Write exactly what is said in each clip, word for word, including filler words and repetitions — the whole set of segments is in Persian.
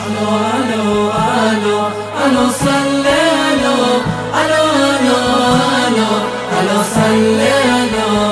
الو الو الو الو صلی الو الو الو الو الو صلی الو.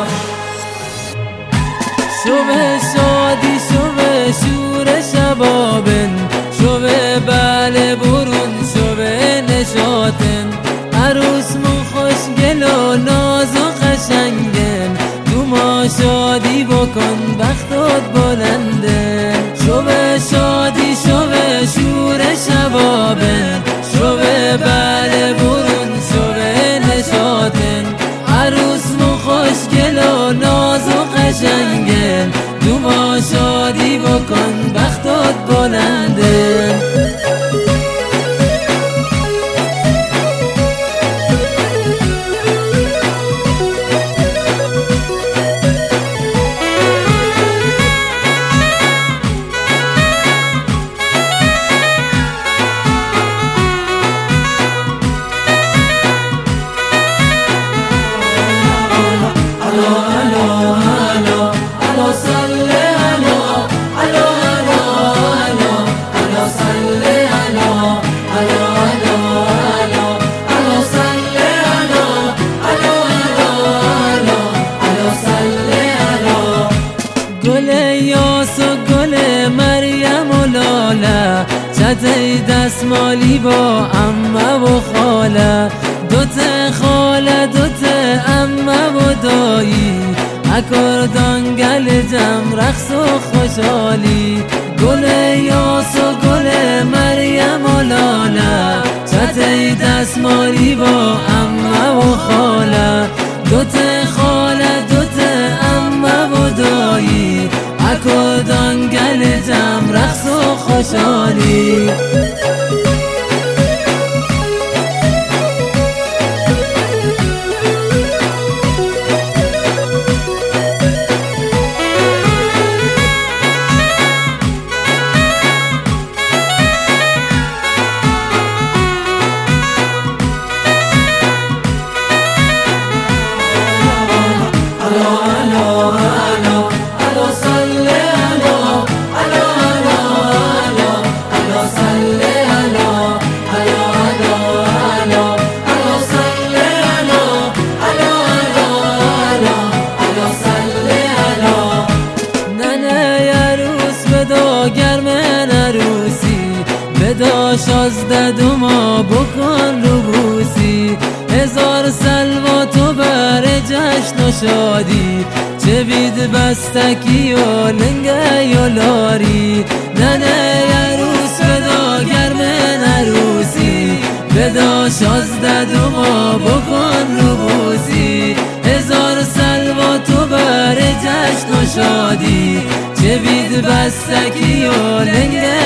شب شادی شب شور شبابن، شب بله برون شب نشاتن، عروس مو خوشگل و ناز و قشنگن، تو ما شادی بکن بختت بلنده. شب شادی شب شور شبابن، شب بله برون شب نشاتن، عروس مو خوشگل و ناز و قشنگن، تو ما شادی بکن بختت بلنده. گل یاس و گل مریم و لاله، چته دستمالی با عمه و خاله، دوت خاله دوت عمه و دایی، اکردان گل جم رقص و خوشحالی. گل یاس و گل مریم و لاله، چته دستمالی با عمه و خاله، دوت خاله دوت عمه و دایی، اکردان گل جم رقص و خوشحالی. گرمن عروسی بدا شازده دو ما بکن رو بوسی، هزار سلوات و بر جشن و شادی، چه بید بستکی و لنگه و لاری. ننه عروس بدا گرمن عروسی بدا شازده دو ما بکن رو بوسی، هزار سلوات و بر جشن و شادی، چه بید بستکی و لنگه